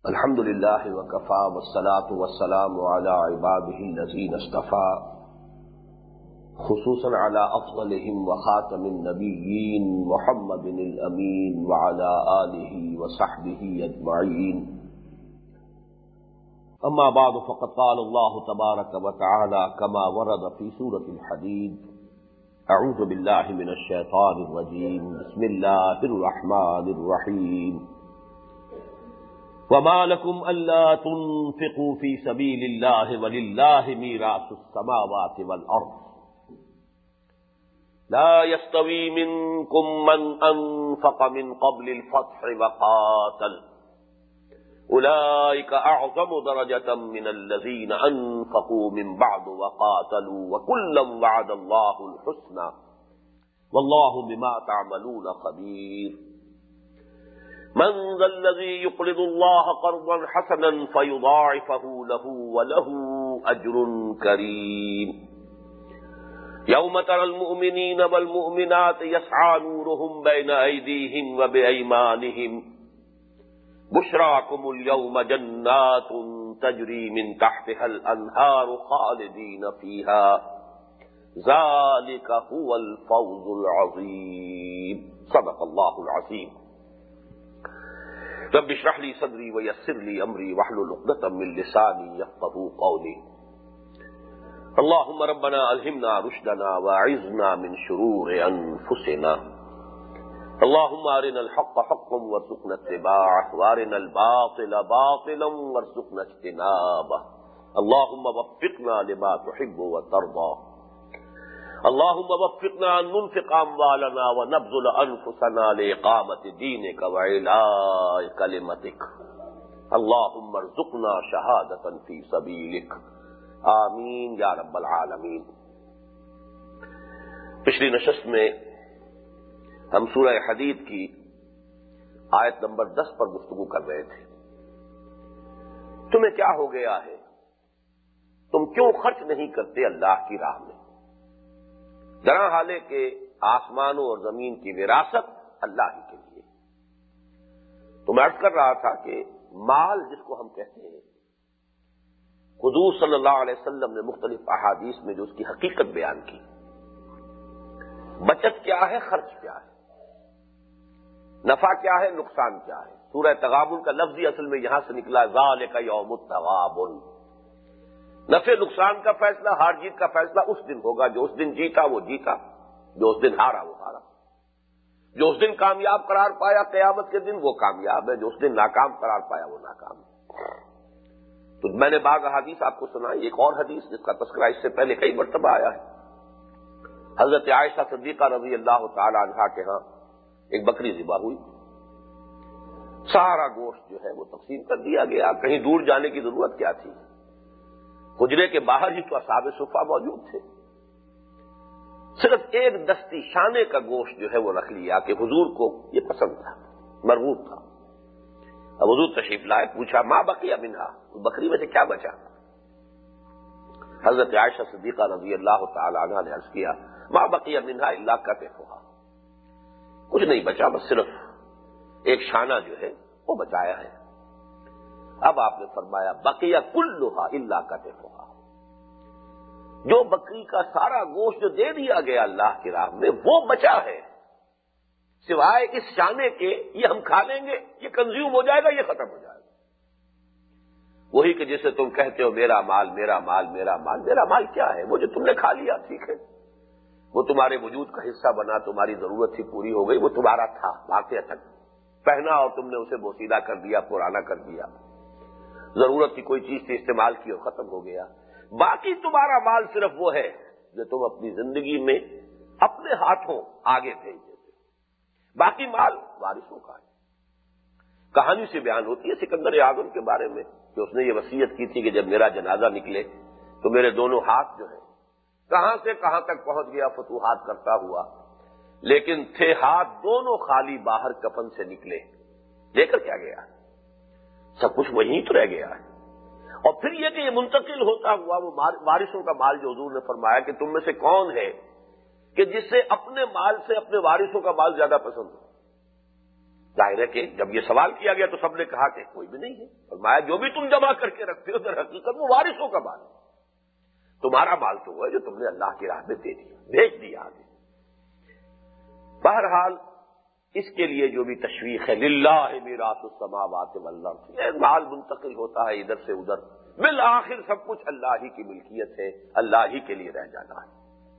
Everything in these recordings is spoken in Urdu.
الحمد لله وكفى والصلاة والسلام على عباده الذين اصطفى خصوصا على أفضلهم وخاتم النبيين محمد الأمين وعلى آله وصحبه أجمعين. أما بعد فقد قال الله تبارك وتعالى كما ورد في سورة الحديد: أعوذ بالله من الشيطان الرجيم بسم الله الرحمن الرحيم. وما لكم ألا تنفقوا في سبيل الله ولله ميراث السماوات والأرض لا يستوي منكم من أنفق من قبل الفتح وقاتل أولئك أعظم درجة من الذين أنفقوا من بعد وقاتلوا وكلا وعد الله الحسنى والله بما تعملون خبير. من ذا الذي يقرض الله قرضا حسنا فيضاعفه له وله أجر كريم. يوم ترى المؤمنين والمؤمنات يسعى نورهم بين أيديهم وبأيمانهم بشراكم اليوم جنات تجري من تحتها الأنهار خالدين فيها ذلك هو الفوز العظيم. صدق الله العظيم. رب اشرح لي صدري ويسر لي امري واحلل عقدة من لساني يفقهوا قولي. اللهم ربنا الهمنا رشدنا واعذنا من شرور انفسنا. اللهم ارنا الحق حقا وارزقنا اتباعه وارنا الباطل باطلا وارزقنا اجتنابه. اللهم وفقنا لما تحب وترضى. اللهم وفقنا ان ننفق اموالنا ونبذل انفسنا لاقامة دينك وعلاء كلمتك. اللهم ارزقنا شهادة في سبيلك. آمین یا رب العالمین. پچھلی نشست میں ہم سورہ حدید کی آیت نمبر 10 پر گفتگو کر رہے تھے. تمہیں کیا ہو گیا ہے؟ تم کیوں خرچ نہیں کرتے اللہ کی راہ میں؟ ذرا حال ہے کہ آسمانوں اور زمین کی وراثت اللہ ہی کے لیے. تو میں عرض کر رہا تھا کہ مال جس کو ہم کہتے ہیں، حضور صلی اللہ علیہ وسلم نے مختلف احادیث میں جو اس کی حقیقت بیان کی. بچت کیا ہے، خرچ کیا ہے، نفع کیا ہے، نقصان کیا ہے. سورہ تغابن کا لفظی اصل میں یہاں سے نکلا ذالک یوم التغابن. نفع نقصان کا فیصلہ، ہار جیت کا فیصلہ اس دن ہوگا. جو اس دن جیتا وہ جیتا، جو اس دن ہارا وہ ہارا. جو اس دن کامیاب قرار پایا قیامت کے دن وہ کامیاب ہے، جو اس دن ناکام قرار پایا وہ ناکام ہے. تو میں نے بعض احادیث آپ کو سنائی. ایک اور حدیث جس کا تذکرہ اس سے پہلے کئی مرتبہ آیا ہے. حضرت عائشہ صدیقہ رضی اللہ تعالی عنہا کے ہاں ایک بکری ذبح ہوئی. سارا گوشت جو ہے وہ تقسیم کر دیا گیا. کہیں دور جانے کی ضرورت کیا تھی؟ حجرے کے باہر ہی تو اصحاب صفہ موجود تھے. صرف ایک دستی شانے کا گوشت جو ہے وہ رکھ لیا کہ حضور کو یہ پسند تھا، مرغوب تھا. اب حضور تشریف لائے، پوچھا ما بقی منہا، بکری میں سے کیا بچا؟ حضرت عائشہ صدیقہ رضی اللہ تعالی عنہ نے عرض کیا ما بقی منہا الا کتفھا، کچھ نہیں بچا، بس صرف ایک شانہ جو ہے وہ بچایا ہے. اب آپ نے فرمایا بقیہ کلھا الا کتفھا، جو بکری کا سارا گوشت جو دے دیا گیا اللہ کی راہ میں وہ بچا ہے، سوائے اس شانے کے یہ ہم کھا لیں گے، یہ کنزیوم ہو جائے گا، یہ ختم ہو جائے گا. وہی کہ جسے تم کہتے ہو میرا مال میرا مال میرا مال. میرا مال کیا ہے؟ وہ جو تم نے کھا لیا ٹھیک ہے، وہ تمہارے وجود کا حصہ بنا، تمہاری ضرورت ہی پوری ہو گئی، وہ تمہارا تھا واقعہ تک پہنا اور تم نے اسے بوسیدہ کر دیا، پرانا کر دیا. ضرورت کی کوئی چیز سے استعمال کی اور ختم ہو گیا. باقی تمہارا مال صرف وہ ہے جو تم اپنی زندگی میں اپنے ہاتھوں آگے بھیج دیتے. باقی مال وارثوں کا ہے. کہانی سے بیان ہوتی ہے سکندر اعظم کے بارے میں کہ اس نے یہ وصیت کی تھی کہ جب میرا جنازہ نکلے تو میرے دونوں ہاتھ جو ہیں کہاں سے کہاں تک پہنچ گیا فتوحات کرتا ہوا، لیکن تھے ہاتھ دونوں خالی باہر کفن سے نکلے. لے کر کیا گیا؟ سب کچھ وہیں تو رہ گیا ہے. اور پھر یہ کہ یہ منتقل ہوتا ہوا وہ وارثوں کا مال جو حضور نے فرمایا کہ تم میں سے کون ہے کہ جسے اپنے مال سے اپنے وارثوں کا مال زیادہ پسند ہو. ظاہر ہے کہ جب یہ سوال کیا گیا تو سب نے کہا کہ کوئی بھی نہیں ہے. فرمایا جو بھی تم جمع کر کے رکھتے ہو در حقیقت وہ وارثوں کا مال ہے. تمہارا مال تو وہ ہے جو تم نے اللہ کی راہ میں دے دیا، بھیج دیا آگے. بہرحال اس کے لیے جو بھی تشویق ہے، للہ میراث السماوات والارض، یہ مال منتقل ہوتا ہے ادھر سے ادھر، بالآخر سب کچھ اللہ ہی کی ملکیت ہے، اللہ ہی کے لیے رہ جانا ہے.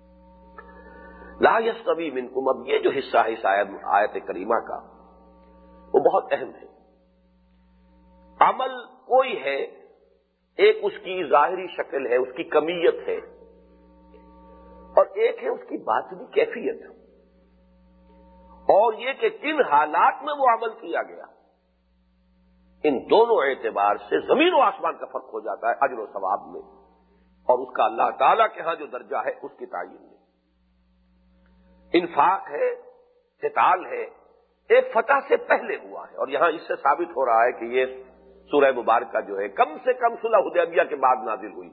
لا یستوی منکم، اب یہ جو حصہ ہے اس آیت کریمہ کا وہ بہت اہم ہے. عمل کوئی ہے، ایک اس کی ظاہری شکل ہے، اس کی کمیت ہے، اور ایک ہے اس کی باطنی کیفیت، اور یہ کہ کن حالات میں وہ عمل کیا گیا. ان دونوں اعتبار سے زمین و آسمان کا فرق ہو جاتا ہے اجر و ثواب میں، اور اس کا اللہ تعالیٰ کے ہاں جو درجہ ہے اس کی تعین میں. انفاق ہے، قتال ہے، ایک فتح سے پہلے ہوا ہے، اور یہاں اس سے ثابت ہو رہا ہے کہ یہ سورہ مبارکہ جو ہے کم سے کم صلح حدیبیہ کے بعد نازل ہوئی.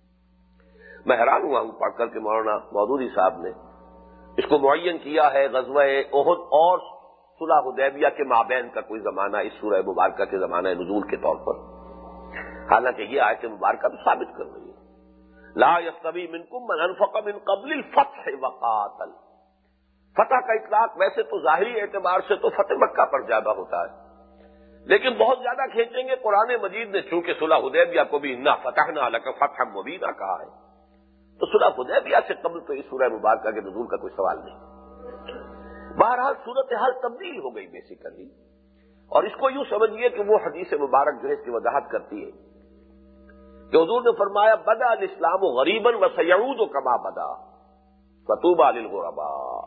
میں حیران ہوا ہوں پڑھ کر کے مولانا مودودی صاحب نے اس کو معین کیا ہے غزوہ احد اور صلح حدیبیہ کے مابین کا کوئی زمانہ اس سورہ مبارکہ کے زمانہ نزول کے طور پر، حالانکہ یہ آیت مبارکہ تو ثابت کر رہی ہے لا یستوی منکم من انفق من قبل الفتح وقاتل. فتح کا اطلاق ویسے تو ظاہری اعتبار سے تو فتح مکہ پر زیادہ ہوتا ہے، لیکن بہت زیادہ کھینچیں گے قرآن مجید نے چونکہ صلح حدیبیہ کو بھی انا فتحنا لک فتحا مبینا کہا ہے، تو صلح حدیبیہ سے قبل تو اس سورہ مبارکہ کے نزول کا کوئی سوال نہیں. بہرحال صورتحال تبدیل ہو گئی بیسیکلی، اور اس کو یوں سمجھیے کہ وہ حدیث مبارک جو ہے اس کی وضاحت کرتی ہے کہ حضور نے فرمایا بدا الاسلام غریبا وسیعود کما بدا فطوبى للغرباء.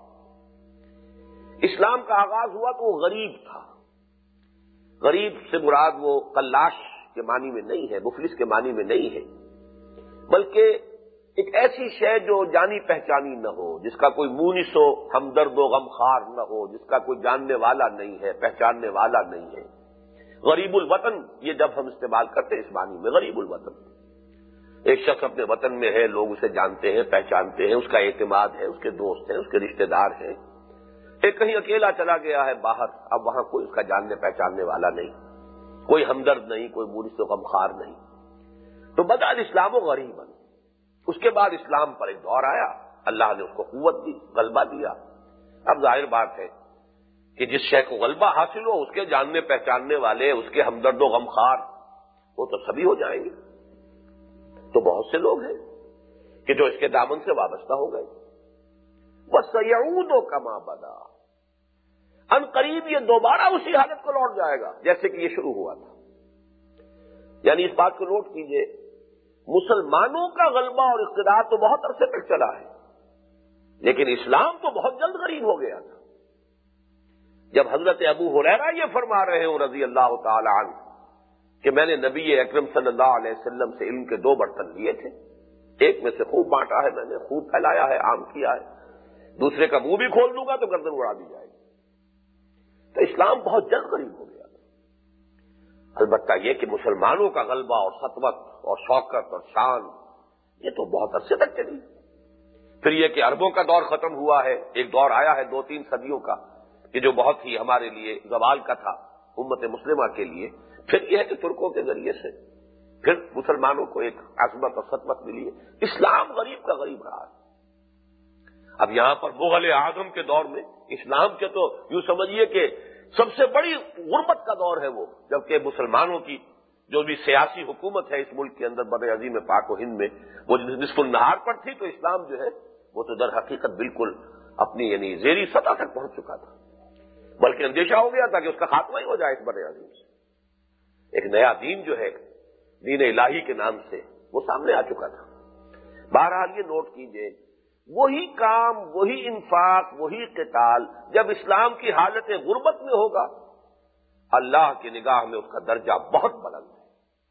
اسلام کا آغاز ہوا تو وہ غریب تھا. غریب سے مراد وہ قلاش کے معنی میں نہیں ہے، مفلس کے معنی میں نہیں ہے، بلکہ ایک ایسی شے جو جانی پہچانی نہ ہو، جس کا کوئی مونس و ہمدرد و غمخوار نہ ہو، جس کا کوئی جاننے والا نہیں ہے، پہچاننے والا نہیں ہے. غریب الوطن یہ جب ہم استعمال کرتے ہیں اس معنی میں، غریب الوطن ایک شخص اپنے وطن میں ہے، لوگ اسے جانتے ہیں، پہچانتے ہیں، اس کا اعتماد ہے، اس کے دوست ہیں، اس کے رشتہ دار ہیں. ایک کہیں اکیلا چلا گیا ہے باہر، اب وہاں کوئی اس کا جاننے پہچاننے والا نہیں، کوئی ہمدرد نہیں، کوئی مونس و غمخوار نہیں. تو بدا الاسلام غریبا، اس کے بعد اسلام پر ایک دور آیا، اللہ نے اس کو قوت دی، غلبہ دیا. اب ظاہر بات ہے کہ جس شے کو غلبہ حاصل ہو اس کے جاننے پہچاننے والے، اس کے ہمدرد و غمخوار وہ تو سبھی ہو جائیں گے. تو بہت سے لوگ ہیں کہ جو اس کے دامن سے وابستہ ہو گئے. وَسَيَعُودُ كَمَا بَدَا، ان قریب یہ دوبارہ اسی حالت کو لوٹ جائے گا جیسے کہ یہ شروع ہوا تھا. یعنی اس بات کو نوٹ کیجئے، مسلمانوں کا غلبہ اور اقتدار تو بہت عرصے تک چلا ہے، لیکن اسلام تو بہت جلد غریب ہو گیا تھا. جب حضرت ابو ہریرہ یہ فرما رہے ہوں رضی اللہ تعالی عنہ کہ میں نے نبی اکرم صلی اللہ علیہ وسلم سے علم کے 2 برتن لیے تھے، ایک میں سے خوب بانٹا ہے، میں نے خوب پھیلایا ہے، عام کیا ہے، دوسرے کا منہ بھی کھول دوں گا تو گردن اڑا دی جائے گی. تو اسلام بہت جلد غریب ہو گیا. البتہ یہ کہ مسلمانوں کا غلبہ اور سطوت اور شوکت اور شان یہ تو بہت عرصے تک چلی. پھر یہ کہ عربوں کا دور ختم ہوا ہے، ایک دور آیا ہے 2-3 صدیوں کا کہ جو بہت ہی ہمارے لیے زوال کا تھا امت مسلمہ کے لیے. پھر یہ ہے کہ ترکوں کے ذریعے سے پھر مسلمانوں کو ایک عظمت اور سطوت ملی ہے. اسلام غریب کا غریب رہا ہے. اب یہاں پر مغل اعظم کے دور میں اسلام کے تو یوں سمجھیے کہ سب سے بڑی غربت کا دور ہے وہ، جبکہ مسلمانوں کی جو بھی سیاسی حکومت ہے اس ملک کے اندر بر عظیم پاک و ہند میں وہ نصف النہار پر تھی، تو اسلام جو ہے وہ تو در حقیقت بالکل اپنی یعنی زیری سطح تک پہنچ چکا تھا، بلکہ اندیشہ ہو گیا تھا کہ اس کا خاتمہ ہی ہو جائے اس بر عظیم سے. ایک نیا دین جو ہے دین الہی کے نام سے وہ سامنے آ چکا تھا. بہرحال یہ نوٹ کیجئے، وہی کام، وہی انفاق، وہی قتال جب اسلام کی حالت غربت میں ہوگا اللہ کی نگاہ میں اس کا درجہ بہت بلند ہے.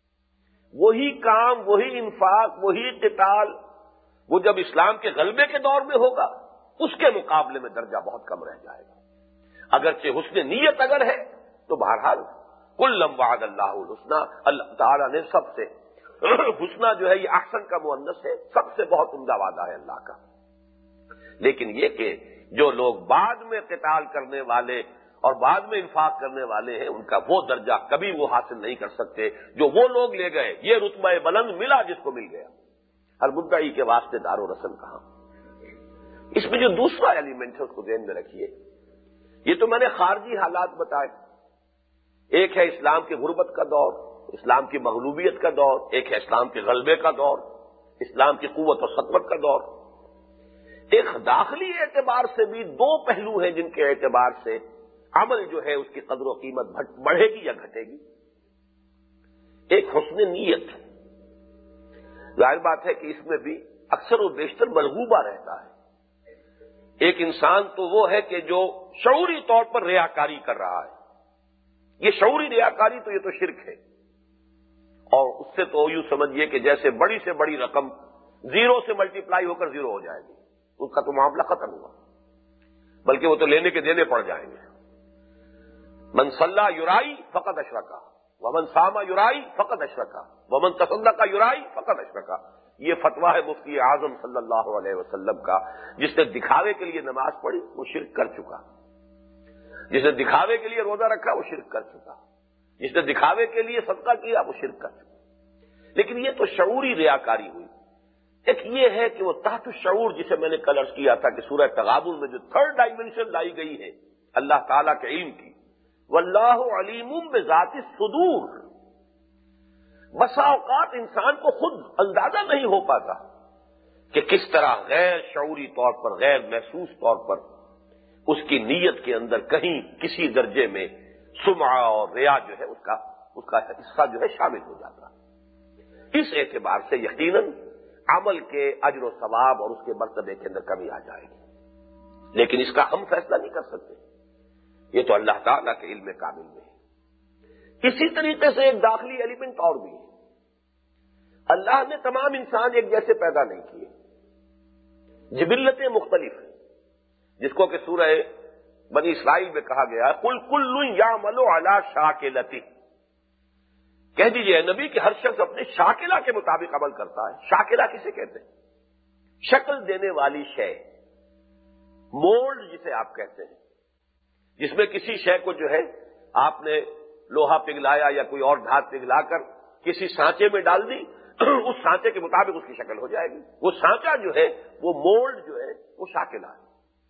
وہی کام، وہی انفاق، وہی قتال وہ جب اسلام کے غلبے کے دور میں ہوگا اس کے مقابلے میں درجہ بہت کم رہ جائے گا. اگرچہ حسن نیت اگر ہے تو بہرحال کلم وعد اللہ الحسنی، اللہ تعالیٰ نے سب سے حسنہ جو ہے یہ احسن کا مؤنث ہے، سب سے بہت عمدہ وعدہ ہے اللہ کا. لیکن یہ کہ جو لوگ بعد میں قتال کرنے والے اور بعد میں انفاق کرنے والے ہیں ان کا وہ درجہ کبھی وہ حاصل نہیں کر سکتے جو وہ لوگ لے گئے. یہ رتبہ بلند ملا جس کو مل گیا. ہر مدعی کے واسطے دار و رسن کہاں. اس میں جو دوسرا ایلیمنٹ ہے اس کو ذہن میں رکھیے. یہ تو میں نے خارجی حالات بتائے. ایک ہے اسلام کی غربت کا دور، اسلام کی مغلوبیت کا دور، ایک ہے اسلام کے غلبے کا دور، اسلام کی قوت و سطوت کا دور. ایک داخلی اعتبار سے بھی دو پہلو ہیں جن کے اعتبار سے عمل جو ہے اس کی قدر و قیمت بڑھے گی یا گھٹے گی. ایک حسن نیت. ظاہر بات ہے کہ اس میں بھی اکثر و بیشتر ملغوبہ رہتا ہے. ایک انسان تو وہ ہے کہ جو شعوری طور پر ریاکاری کر رہا ہے. یہ شعوری ریاکاری تو یہ تو شرک ہے، اور اس سے تو یوں سمجھیے کہ جیسے بڑی سے بڑی رقم زیرو سے ملٹیپلائی ہو کر زیرو ہو جائے گی، اس کا تو معاملہ ختم ہوا، بلکہ وہ تو لینے کے دینے پڑ جائیں گے. من صلی یرائی فقط اشرکا ومن صام یرائی فقط اشرکا ومن تصدق یرائی فقط اشرکا. یہ فتویٰ ہے مفتی اعظم صلی اللہ علیہ وسلم کا. جس نے دکھاوے کے لیے نماز پڑھی وہ شرک کر چکا، جس نے دکھاوے کے لیے روزہ رکھا وہ شرک کر چکا، جس نے دکھاوے کے لیے صدقہ کیا وہ شرک کر چکا. لیکن یہ تو شعوری ریاکاری ہوئی. ایک یہ ہے کہ وہ تحت الشعور جسے میں نے کل عرض کیا تھا کہ سورہ تغابن میں جو تھرڈ ڈائمنشن لائی گئی ہے اللہ تعالیٰ کے علم کی، واللہ علیم بذات الصدور. بسا اوقات انسان کو خود اندازہ نہیں ہو پاتا کہ کس طرح غیر شعوری طور پر، غیر محسوس طور پر اس کی نیت کے اندر کہیں کسی درجے میں سمعہ اور ریا جو ہے اس کا حصہ جو ہے شامل ہو جاتا ہے. اس اعتبار سے یقیناً عمل کے اجر و ثواب اور اس کے مرتبے کے اندر کمی آ جائے گی، لیکن اس کا ہم فیصلہ نہیں کر سکتے. یہ تو اللہ تعالیٰ کے علم کامل میں ہے. اسی طریقے سے ایک داخلی ایلیمنٹ اور بھی ہے. اللہ نے تمام انسان ایک جیسے پیدا نہیں کیے، جبلتیں مختلف ہیں، جس کو کہ سورہ بنی اسرائیل میں کہا گیا ہے قل کل یعمل علی شاکلتہ. کہہ دیجئے نبی کہ ہر شخص اپنے شاکلہ کے مطابق عمل کرتا ہے. شاکلہ کسے کہتے ہیں؟ شکل دینے والی شے، مولڈ جسے آپ کہتے ہیں، جس میں کسی شے کو جو ہے آپ نے لوہا پگھلایا یا کوئی اور دھات پگھلا کر کسی سانچے میں ڈال دی، اس سانچے کے مطابق اس کی شکل ہو جائے گی. وہ سانچا جو ہے، وہ مولڈ جو ہے، وہ شاکلہ ہے.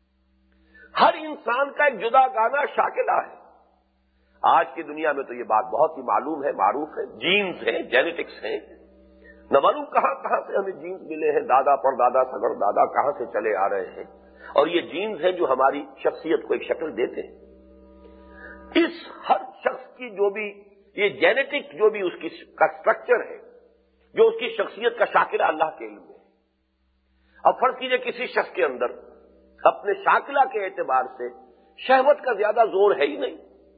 ہر انسان کا ایک جدا گانا شاکلہ ہے. آج کی دنیا میں تو یہ بات بہت ہی معلوم ہے، معروف ہے. جینز ہیں، جینیٹکس ہیں، نہ معلوم کہاں کہاں سے ہمیں جینز ملے ہیں، دادا پر دادا سگڑ دادا کہاں سے چلے آ رہے ہیں، اور یہ جینز ہیں جو ہماری شخصیت کو ایک شکل دیتے ہیں. اس ہر شخص کی جو بھی یہ جینیٹک جو بھی اس کی کا اسٹرکچر ہے، جو اس کی شخصیت کا شاکلہ اللہ کے علم میں ہے. اب فرض کیجئے کسی شخص کے اندر اپنے شاکلہ کے اعتبار سے شہوت کا زیادہ زور ہے ہی نہیں.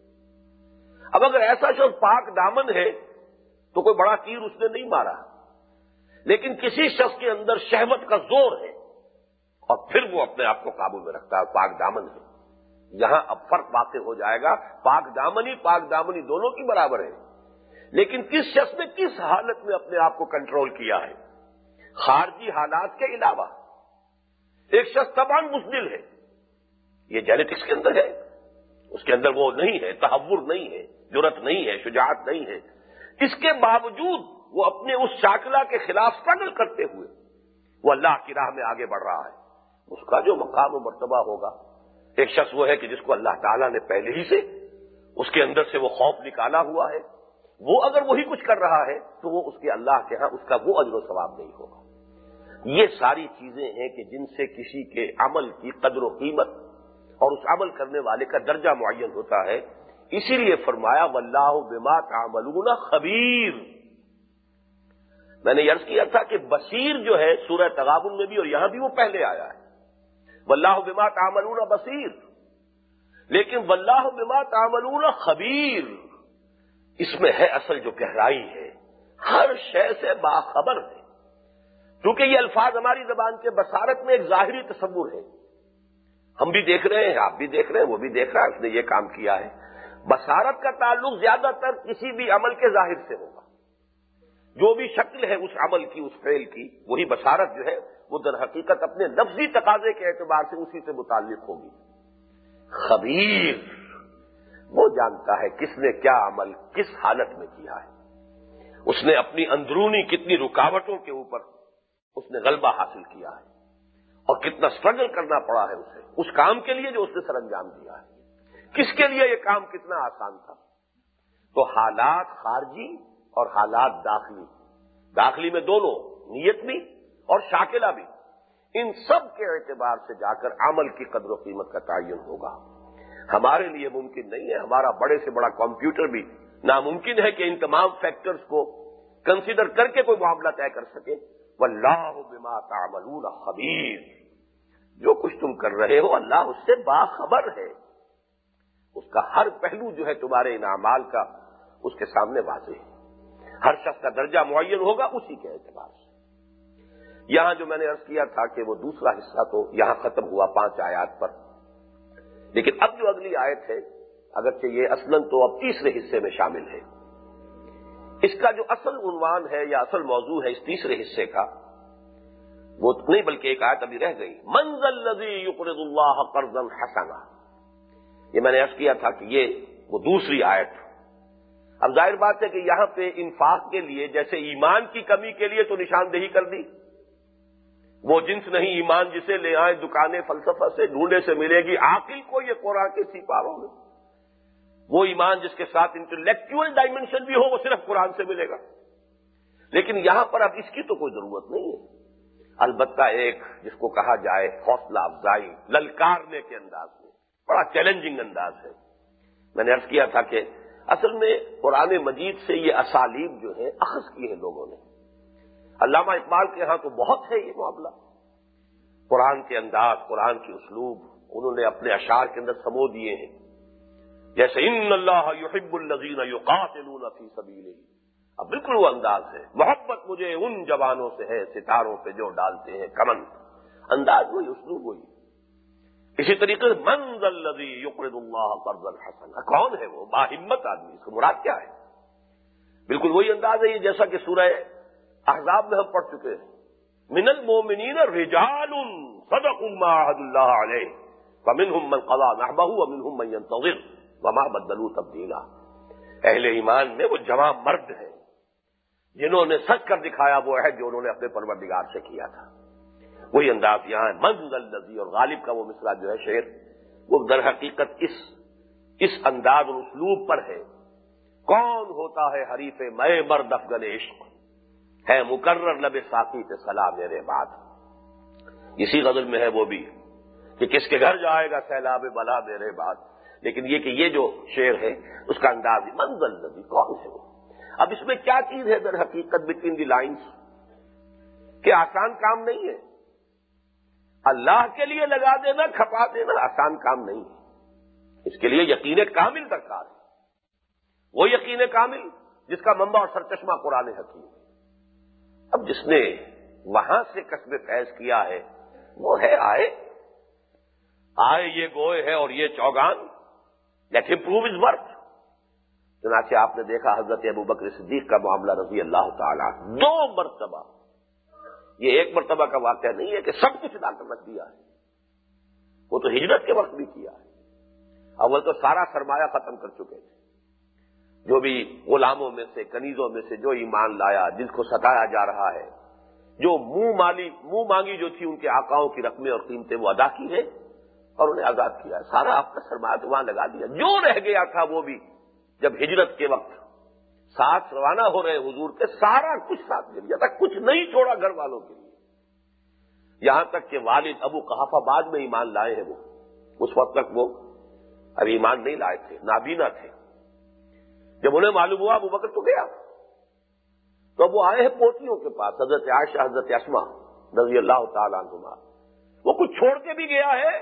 اب اگر ایسا شخص پاک دامن ہے تو کوئی بڑا تیر اس نے نہیں مارا، لیکن کسی شخص کے اندر شہوت کا زور ہے اور پھر وہ اپنے آپ کو قابو میں رکھتا ہے، پاک دامن ہے. یہاں اب فرق واقع ہو جائے گا. پاک دامنی دونوں کی برابر ہے، لیکن کس شخص نے کس حالت میں اپنے آپ کو کنٹرول کیا ہے خارجی حالات کے علاوہ. ایک شخص طبعاً بزدل ہے، یہ جینیٹکس کے اندر ہے، اس کے اندر وہ نہیں ہے، تحور نہیں ہے، جرأت نہیں ہے، شجاعت نہیں ہے. اس کے باوجود وہ اپنے اس شاکلہ کے خلاف اسٹرگل کرتے ہوئے وہ اللہ کی راہ میں آگے بڑھ رہا ہے. اس کا جو مقام و مرتبہ ہوگا. ایک شخص وہ ہے کہ جس کو اللہ تعالیٰ نے پہلے ہی سے اس کے اندر سے وہ خوف نکالا ہوا ہے، وہ اگر وہی کچھ کر رہا ہے تو وہ اس کے اللہ کے ہاں اس کا وہ اجر و ثواب نہیں ہوگا. یہ ساری چیزیں ہیں کہ جن سے کسی کے عمل کی قدر و قیمت اور اس عمل کرنے والے کا درجہ معین ہوتا ہے. اسی لیے فرمایا واللہ بما تعملون خبیر. میں نے عرض کیا تھا کہ بصیر جو ہے سورہ تغابن میں بھی اور یہاں بھی وہ پہلے آیا ہے، واللہ بما تعملون بصیر، لیکن واللہ بما تعملون خبیر اس میں ہے اصل جو گہرائی ہے، ہر شے سے باخبر ہے. کیونکہ یہ الفاظ ہماری زبان کے بصارت میں ایک ظاہری تصور ہے. ہم بھی دیکھ رہے ہیں، آپ بھی دیکھ رہے ہیں، وہ بھی دیکھ رہا ہے، اس نے یہ کام کیا ہے. بصارت کا تعلق زیادہ تر کسی بھی عمل کے ظاہر سے ہوگا. جو بھی شکل ہے اس عمل کی، اس فعل کی، وہی بصارت جو ہے وہ در حقیقت اپنے لفظی تقاضے کے اعتبار سے اسی سے متعلق ہوگی. خبیر وہ جانتا ہے کس نے کیا عمل کس حالت میں کیا ہے، اس نے اپنی اندرونی کتنی رکاوٹوں کے اوپر اس نے غلبہ حاصل کیا ہے اور کتنا سٹرگل کرنا پڑا ہے اسے اس کام کے لیے جو اس نے سر انجام دیا ہے، کس کے لیے یہ کام کتنا آسان تھا۔ تو حالات خارجی اور حالات داخلی میں دونوں، نیت بھی اور شاکلہ بھی، ان سب کے اعتبار سے جا کر عمل کی قدر و قیمت کا تعین ہوگا۔ ہمارے لیے ممکن نہیں ہے، ہمارا بڑے سے بڑا کمپیوٹر بھی ناممکن ہے کہ ان تمام فیکٹرز کو کنسیڈر کر کے کوئی معاملہ طے کر سکے۔ واللہ بما تعملون خبیر، جو کچھ تم کر رہے ہو اللہ اس سے باخبر ہے، اس کا ہر پہلو جو ہے تمہارے ان اعمال کا اس کے سامنے واضح ہے، ہر شخص کا درجہ معین ہوگا اسی کے اعتبار سے۔ یہاں جو میں نے عرض کیا تھا کہ وہ دوسرا حصہ تو یہاں ختم ہوا 5 آیات پر، لیکن اب جو اگلی آیت ہے اگرچہ یہ اصلاً تو اب تیسرے حصے میں شامل ہے، اس کا جو اصل عنوان ہے یا اصل موضوع ہے اس تیسرے حصے کا وہ نہیں بلکہ ایک آیت ابھی رہ گئی، من ذا الذی یقرض اللہ قرضا حسنا۔ یہ میں نے عرض کیا تھا کہ یہ وہ دوسری آیت۔ اب ظاہر بات ہے کہ یہاں پہ انفاق کے لیے جیسے ایمان کی کمی کے لیے تو نشاندہی کر دی، وہ جنس نہیں ایمان جسے لے آئے دکانیں فلسفہ سے ڈھونڈے سے ملے گی عاقل کو یہ قرآن کے سپاروں میں، وہ ایمان جس کے ساتھ انٹلیکچوئل ڈائمنشن بھی ہو وہ صرف قرآن سے ملے گا۔ لیکن یہاں پر اب اس کی تو کوئی ضرورت نہیں ہے، البتہ ایک جس کو کہا جائے حوصلہ افزائی للکارنے کے انداز میں، بڑا چیلنجنگ انداز ہے۔ میں نے عرض کیا تھا کہ اصل میں قرآن مجید سے یہ اسالیب جو ہے اخذ کی ہے لوگوں نے۔ علامہ اقبال کے ہاں تو بہت ہے یہ معاملہ، قرآن کے انداز، قرآن کی اسلوب انہوں نے اپنے اشعار کے اندر سمو دیے ہیں، جیسے ان اللہ یحب الذین یقاتلون فی سبیلہ، اب بالکل وہ انداز ہے، محبت مجھے ان جوانوں سے ہے ستاروں پہ جو ڈالتے ہیں کمن، انداز وہی اسلوب وہی۔ اسی طریقے سے من ذا الذی یقرض اللہ قرضا حسنا، کون ہے وہ باہمت آدمی، اس کو مراد کیا ہے؟ بالکل وہی انداز ہے یہ جیسا کہ سورہ احزاب میں ہم پڑھ چکے ہیں، من المؤمنین رجال صدقوا ما عهد الله علیہ فمنهم من قضى نحبه ومنهم من ينتظر وما بدلوا تبدیلا۔ اہل ایمان میں وہ جوان مرد ہیں جنہوں نے سچ کر دکھایا وہ عہد جو انہوں نے اپنے پروردگار سے کیا تھا۔ وہی انداز یہاں ہے، من ذا الذی، اور غالب کا وہ مصرع جو ہے شعر وہ در حقیقت اس انداز اور اسلوب پر ہے۔ کون ہوتا ہے حریف میں مرد افغن عشق، ہے مقرر لب ساقی سے سلام میرے بعد۔ اسی غزل میں ہے وہ بھی کہ کس کے گھر جائے گا سیلاب بلا میرے بعد، لیکن یہ کہ یہ جو شعر ہے اس کا انداز ہے من ذا الذی، کون ہے وہ؟ اب اس میں کیا چیز ہے در حقیقت بٹوین دی لائنز کہ آسان کام نہیں ہے، اللہ کے لیے لگا دینا کھپا دینا آسان کام نہیں ہے، اس کے لیے یقین کامل درکار ہے، وہ یقین کامل جس کا منبع اور سرچشمہ قرآن حکیم ہے۔ اب جس نے وہاں سے کسب فیض کیا ہے وہ ہے آئے یہ گوئے ہے اور یہ چوگان، let him prove his worth. چنانچہ آپ نے دیکھا حضرت ابوبکر صدیق کا معاملہ رضی اللہ تعالیٰ 2 مرتبہ، یہ ایک مرتبہ کا واقعہ نہیں ہے کہ سب کچھ لا کر رکھ دیا ہے، وہ تو ہجرت کے وقت بھی کیا ہے، اول تو سارا سرمایہ ختم کر چکے تھے، جو بھی غلاموں میں سے کنیزوں میں سے جو ایمان لایا، جن کو ستایا جا رہا ہے، جو منہ مانگی جو تھی ان کے آقاؤں کی رقمیں اور قیمتیں وہ ادا کی ہے اور انہیں آزاد کیا ہے، سارا آپ کا سرمایہ تو وہاں لگا دیا، جو رہ گیا تھا وہ بھی جب ہجرت کے وقت ساتھ روانہ ہو رہے حضور کے سارا کچھ ساتھ لے لیا تھا، کچھ نہیں چھوڑا گھر والوں کے لیے، یہاں تک کہ والد ابو قحافہ بعد میں ایمان لائے ہیں، وہ اس وقت تک وہ ابھی ایمان نہیں لائے تھے، نابینا تھے۔ جب انہیں معلوم ہوا ابو بکر تو گیا تو اب وہ آئے ہیں پوتیوں کے پاس، حضرت عائشہ حضرت اسما رضی اللہ تعالیٰ عنہما، وہ کچھ چھوڑ کے بھی گیا ہے،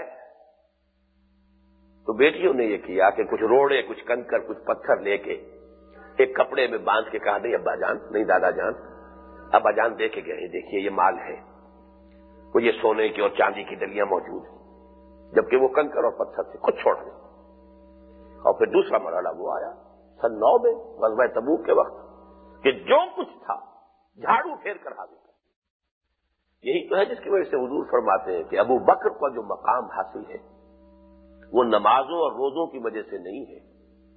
تو بیٹیوں نے یہ کیا کہ کچھ روڑے کچھ کنکر کچھ پتھر لے کے ایک کپڑے میں باندھ کے کہا نہیں ابا جان، نہیں دادا جان، ابا جان دے کے گئے، دیکھیے یہ مال ہے، وہ یہ سونے کی اور چاندی کی ڈلیاں موجود ہیں، جبکہ وہ کنکر اور پتھر تھے، کچھ چھوڑ دیں۔ اور پھر دوسرا مرحلہ وہ آیا سن 9 میں غزوہ تبوک کے وقت کہ جو کچھ تھا جھاڑو پھیر کر حاضر کر، یہی تو ہے جس کی وجہ سے حضور فرماتے ہیں کہ ابو بکر کا جو مقام حاصل ہے وہ نمازوں اور روزوں کی وجہ سے نہیں ہے،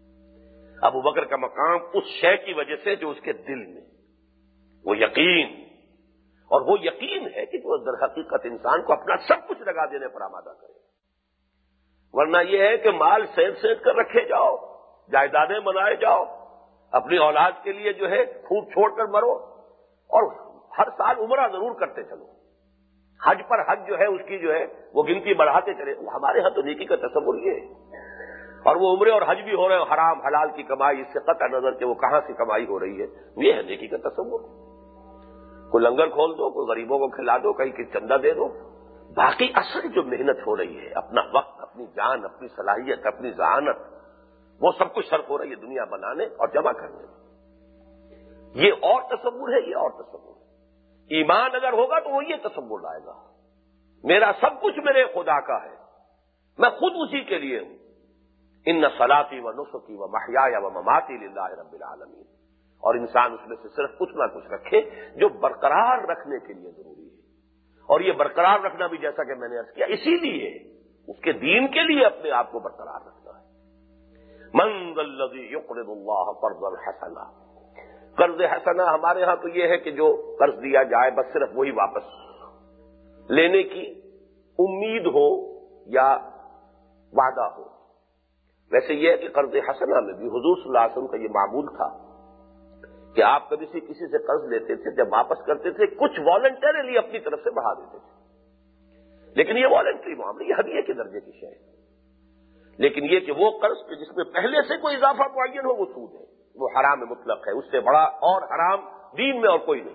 ابو بکر کا مقام اس شے کی وجہ سے جو اس کے دل میں وہ یقین، اور وہ یقین ہے کہ وہ در حقیقت انسان کو اپنا سب کچھ لگا دینے پر آمادہ کرے، ورنہ یہ ہے کہ مال سینٹ سینٹ کر رکھے جاؤ، جائیدادیں بنائے جاؤ، اپنی اولاد کے لیے جو ہے خوب چھوڑ کر مرو، اور ہر سال عمرہ ضرور کرتے چلو، حج پر حج جو ہے اس کی جو ہے وہ گنتی بڑھاتے چلے۔ ہمارے ہاں تو نیکی کا تصور یہ ہے، اور وہ عمرے اور حج بھی ہو رہے ہیں، حرام حلال کی کمائی، اس سے قطع نظر کہ وہ کہاں سے کمائی ہو رہی ہے، یہ ہے نیکی کا تصور۔ کوئی لنگر کھول دو، کوئی غریبوں کو کھلا دو، کہیں کی چندہ دے دو، باقی اصل جو محنت ہو رہی ہے، اپنا وقت، اپنی جان، اپنی صلاحیت، اپنی ذہانت، وہ سب کچھ صرف ہو رہی ہے دنیا بنانے اور جمع کرنے میں۔ یہ اور تصور ہے، یہ اور تصور ہے۔ ایمان اگر ہوگا تو وہ یہ تصور لائے گا، میرا سب کچھ میرے خدا کا ہے، میں خود اسی کے لیے ہوں۔ ان صلاتی و نسکی و محیای و مماتی للہ رب العالمین، اور انسان اس میں سے صرف کچھ نہ کچھ رکھے جو برقرار رکھنے کے لیے ضروری ہے، اور یہ برقرار رکھنا بھی جیسا کہ میں نے عرض کیا اسی لیے اس کے دین کے لیے اپنے آپ کو برقرار رکھنا ہے۔ من ذا الذی یقرض اللہ قرضا حسنا، قرض حسنا ہمارے ہاں تو یہ ہے کہ جو قرض دیا جائے بس صرف وہی واپس لینے کی امید ہو یا وعدہ ہو۔ ویسے یہ ہے کہ قرض حسنہ میں بھی حضور صلی اللہ علیہ وسلم کا یہ معمول تھا کہ آپ کبھی سے کسی سے قرض لیتے تھے، جب واپس کرتے تھے کچھ والنٹریلی اپنی طرف سے بڑھا دیتے تھے، لیکن یہ والنٹری معاملہ، یہ ہدیے کے درجے کی شے ہے۔ لیکن یہ کہ وہ قرض کہ جس میں پہلے سے کوئی اضافہ معین ہو وہ سود ہے، وہ حرام مطلق ہے، اس سے بڑا اور حرام دین میں اور کوئی نہیں۔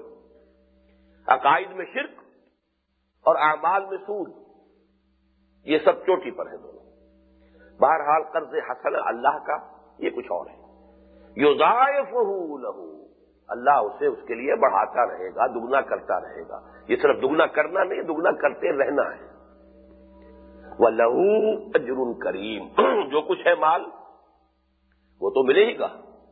عقائد میں شرک اور اعمال میں سود، یہ سب چوٹی پر ہے دونوں۔ بہرحال قرض حسن اللہ کا یہ کچھ اور ہے، یضاعفہ لہ، اللہ اسے اس کے لیے بڑھاتا رہے گا، دگنا کرتا رہے گا۔ یہ صرف دگنا کرنا نہیں، دگنا کرتے رہنا ہے۔ وَلَهُ أَجْرٌ كَرِيمٌ، جو کچھ ہے مال وہ تو ملے ہی گا۔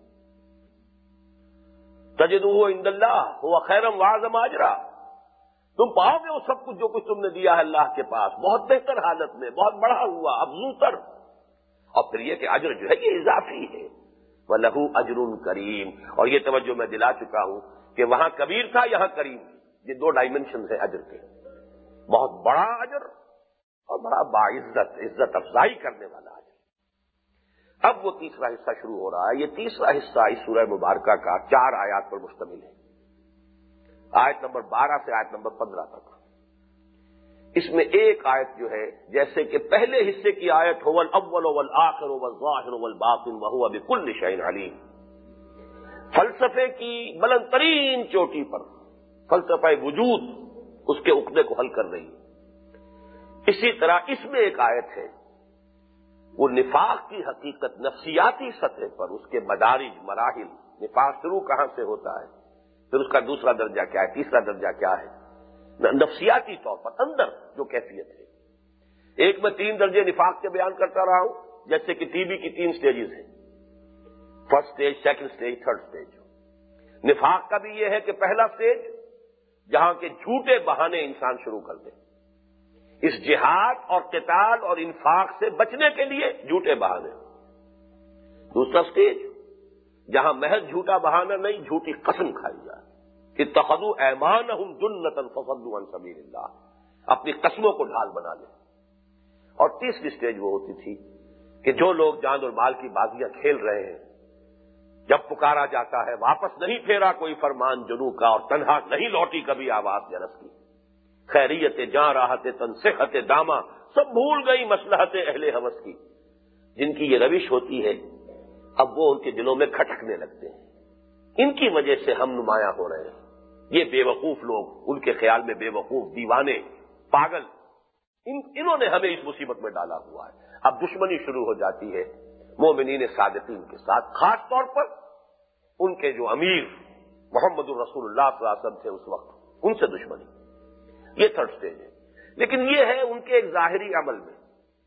تَجِدُهُ عِندَ اللَّهِ هُوَ خَيْرًا وَأَعْظَمَ أَجْرًا، تم پاؤ گے وہ سب کچھ جو کچھ تم نے دیا ہے اللہ کے پاس، بہت بہتر حالت میں، بہت بڑا ہوا، افضل تر، اور پھر یہ کہ اجر جو ہے یہ اضافی ہے۔ وَلَهُ أَجْرٌ كَرِيمٌ، اور یہ توجہ میں دلا چکا ہوں کہ وہاں کبیر تھا، یہاں کریم، یہ دو ڈائمنشنز ہیں اجر کے، بہت بڑا اجر اور بڑا باعزت، عزت افزائی کرنے والا اجر۔ اب وہ تیسرا حصہ شروع ہو رہا ہے۔ یہ تیسرا حصہ اس سورہ مبارکہ کا 4 آیات پر مشتمل ہے، آیت نمبر 12 سے آیت نمبر 15 تک۔ اس میں ایک آیت جو ہے جیسے کہ پہلے حصے کی آیت هو الاول والآخر والظاہر والباطن وهو بكل شيء علیم، فلسفے کی بلند ترین چوٹی پر فلسفہ وجود اس کے عقدے کو حل کر رہی ہے۔ اسی طرح اس میں ایک آیت ہے وہ نفاق کی حقیقت نفسیاتی سطح پر، اس کے مدارج، مراحل، نفاق شروع کہاں سے ہوتا ہے، پھر اس کا دوسرا درجہ کیا ہے، تیسرا درجہ کیا ہے، نفسیاتی طور پر اندر جو کیفیت ہے۔ ایک میں 3 درجے نفاق کے بیان کرتا رہا ہوں، جیسے کہ ٹی بی کی 3 سٹیجز ہیں، first stage, second stage, third stage. نفاق کا بھی یہ ہے کہ پہلا سٹیج جہاں کے جھوٹے بہانے انسان شروع کر دے، اس جہاد اور قتال اور انفاق سے بچنے کے لیے جھوٹے بہانے۔ دوسرا سٹیج جہاں محض جھوٹا بہانہ نہیں، جھوٹی قسم کھائی جائے، اتخذوا ایمانہم جنۃ فصدوا عن سبیل اللہ، اپنی قسموں کو ڈھال بنا لیں۔ اور تیسری سٹیج وہ ہوتی تھی کہ جو لوگ جان اور مال کی بازیاں کھیل رہے ہیں، جب پکارا جاتا ہے واپس نہیں پھیرا کوئی فرمان جنو کا، اور تنہا نہیں لوٹی کبھی آواز جرس کی، خیریت جاں راحت تن صحت دامہ، سب بھول گئی مصلحت اہل ہوس کی۔ جن کی یہ روش ہوتی ہے اب وہ ان کے دلوں میں کھٹکنے لگتے ہیں، ان کی وجہ سے ہم نمایاں ہو رہے ہیں۔ یہ بے وقوف لوگ، ان کے خیال میں بے وقوف، دیوانے، پاگل، انہوں نے ہمیں اس مصیبت میں ڈالا ہوا ہے۔ اب دشمنی شروع ہو جاتی ہے مومنین صادقین کے ساتھ، خاص طور پر ان کے جو امیر محمد الرسول اللہ صلی اللہ علیہ وسلم تھے اس وقت، ان سے دشمنی۔ یہ تھرڈ سٹیج ہے۔ لیکن یہ ہے ان کے ایک ظاہری عمل میں،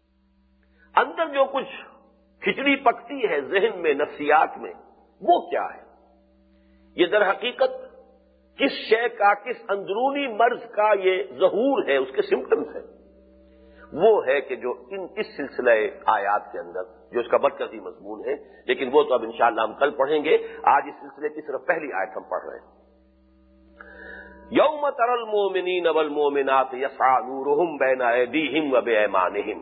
اندر جو کچھ کھچڑی پکتی ہے ذہن میں، نفسیات میں، وہ کیا ہے؟ یہ در حقیقت کس شے کا، کس اندرونی مرض کا یہ ظہور ہے، اس کے سمپٹمز ہیں۔ وہ ہے کہ جو اس سلسلہ آیات کے اندر جو اس کا مرکزی مضمون ہے، لیکن وہ تو اب انشاءاللہ ہم کل پڑھیں گے. آج اس سلسلے کی صرف پہلی آیت ہم پڑھ رہے ہیں. یوم تری المؤمنین والمؤمنات یسعی نورہم بین ایدیہم وبایمانہم.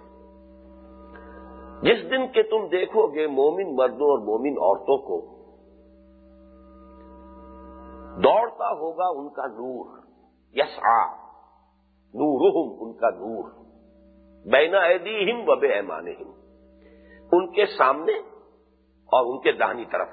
جس دن کہ تم دیکھو گے مومن مردوں اور مومن عورتوں کو دوڑتا ہوگا ان کا نور، یسعی نورہم ان کا نور، بین ایدیہم وبایمانہم ان کے سامنے اور ان کے داہنی طرف.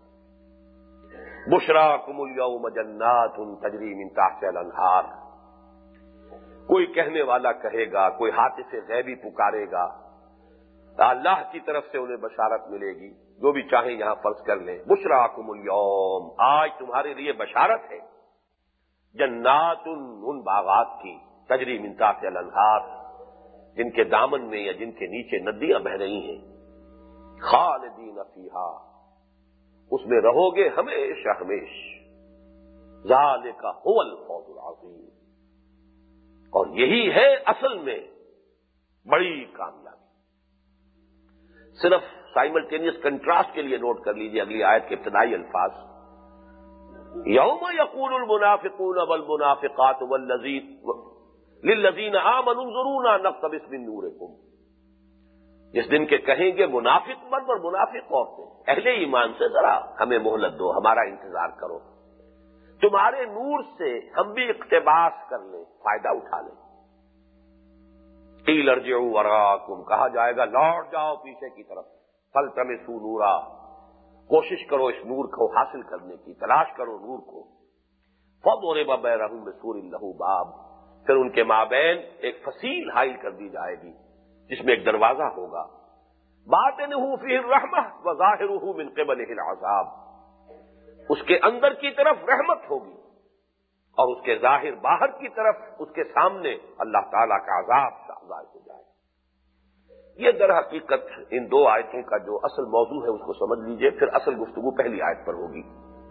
بشراکم الیوم جنات تجری من تحتہا الانہار. کوئی کہنے والا کہے گا، کوئی ہاتف غیبی پکارے گا، اللہ کی طرف سے انہیں بشارت ملے گی. جو بھی چاہیں یہاں فرض کر لیں. بشراکم الیوم، آج تمہارے لیے بشارت ہے، جنات ان باغات کی، تجری من تحتہا الانہار جن کے دامن میں یا جن کے نیچے ندیاں بہ رہی ہیں. خالدین فیہا، اس میں رہو گے ہمیشہ ہمیش. ذالک ھو الفوز العظیم، اور یہی ہے اصل میں بڑی کامیابی. صرف سائملٹینیس کنٹراسٹ کے لیے نوٹ کر لیجیے اگلی آیت کے ابتدائی الفاظ. یوم یقول المنافقون والمنافقات للذین آمنوا انظرونا نقتبس من نورکم. جس دن کے کہیں گے منافق مرد اور منافق عورتیں، اہل ایمان سے ذرا ہمیں مہلت دو، ہمارا انتظار کرو، تمہارے نور سے ہم بھی اقتباس کر لیں، فائدہ اٹھا لیں. قیل ارجعوا وراءکم، کہا جائے گا لوٹ جاؤ پیچھے کی طرف. فالتمسوا نورا، کوشش کرو اس نور کو حاصل کرنے کی، تلاش کرو نور کو. فضرب بینہم بسور لہ باب، پھر ان کے مابین ایک فصیل حائل کر دی جائے گی جس میں ایک دروازہ ہوگا. باطنہ فیہ الرحمہ وظاہرہ من قبلہ العذاب، اس کے اندر کی طرف رحمت ہوگی اور اس کے ظاہر باہر کی طرف اس کے سامنے اللہ تعالیٰ کا عذاب ظاہر ہو جائے. یہ در حقیقت ان دو آیتوں کا جو اصل موضوع ہے اس کو سمجھ لیجئے، پھر اصل گفتگو پہلی آیت پر ہوگی.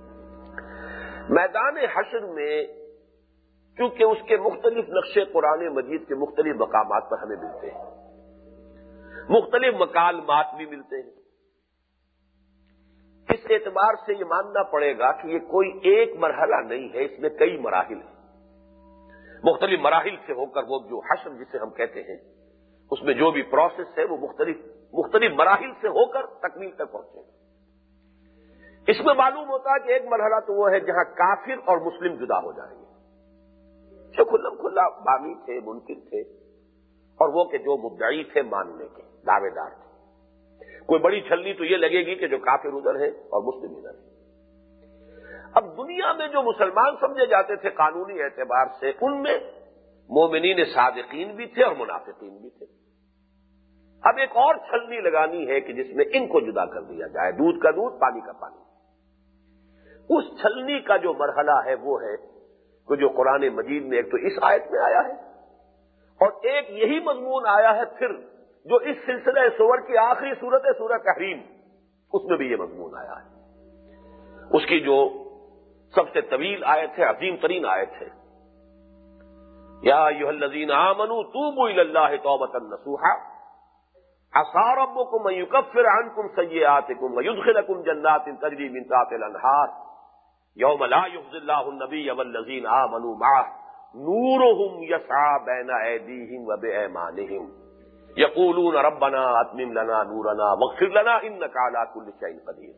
میدان حشر میں چونکہ اس کے مختلف نقشے قرآن مجید کے مختلف مقامات پر ہمیں ملتے ہیں، مختلف مکالمات بھی ملتے ہیں. اس اعتبار سے یہ ماننا پڑے گا کہ یہ کوئی ایک مرحلہ نہیں ہے، اس میں کئی مراحل ہیں. مختلف مراحل سے ہو کر وہ جو حشر جسے ہم کہتے ہیں اس میں جو بھی پروسیس ہے وہ مختلف مراحل سے ہو کر تکمیل تک پہنچے گا. اس میں معلوم ہوتا ہے کہ ایک مرحلہ تو وہ ہے جہاں کافر اور مسلم جدا ہو جائیں گے، جو کھلم کھلا باغی تھے، منکر تھے، اور وہ کہ جو مدعی تھے ماننے کے دعوے دار تھے. کوئی بڑی چھلنی تو یہ لگے گی کہ جو کافر ادھر ہے اور مسلم ادھر ہے. اب دنیا میں جو مسلمان سمجھے جاتے تھے قانونی اعتبار سے، ان میں مومنین صادقین بھی تھے اور منافقین بھی تھے. اب ایک اور چھلنی لگانی ہے کہ جس میں ان کو جدا کر دیا جائے، دودھ کا دودھ، پانی کا پانی. اس چھلنی کا جو مرحلہ ہے وہ ہے کہ جو قرآن مجید میں ایک تو اس آیت میں آیا ہے اور ایک یہی مضمون آیا ہے پھر جو اس سلسلہ سور کی آخری سورت ہے سورہ تحریم، اس میں بھی یہ مضمون آیا ہے. اس کی جو سب سے طویل آیت ہے، عظیم ترین آیت ہے، یا ایھا الذین آمنوا توبوا الی اللہ توبۃ نصوحا عسى ربکم ان یکفر عنکم سیئاتکم ویدخلکم جنات تجری من تحتہا الانہار یوم لا یخزی اللہ النبی والذین آمنوا معہ نورہم یسعی بین ایدیہم وبایمانہم یقولون ربنا اتمم لنا نورنا واغفر لنا انک علی کل شیء قدیر.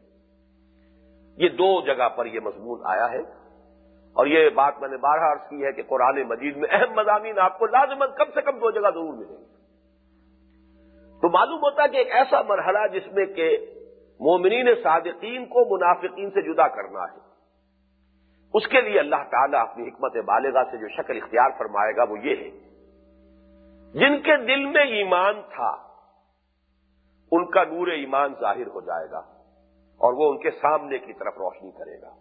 یہ دو جگہ پر یہ مضمون آیا ہے، اور یہ بات میں نے بارہا عرض کی ہے کہ قرآن مجید میں اہم مضامین آپ کو لازماً کم سے کم دو جگہ ضرور ملیں گے. تو معلوم ہوتا ہے کہ ایک ایسا مرحلہ جس میں کہ مومنین صادقین کو منافقین سے جدا کرنا ہے، اس کے لیے اللہ تعالیٰ اپنی حکمت بالغہ سے جو شکل اختیار فرمائے گا وہ یہ ہے، جن کے دل میں ایمان تھا ان کا نور ایمان ظاہر ہو جائے گا اور وہ ان کے سامنے کی طرف روشنی کرے گا.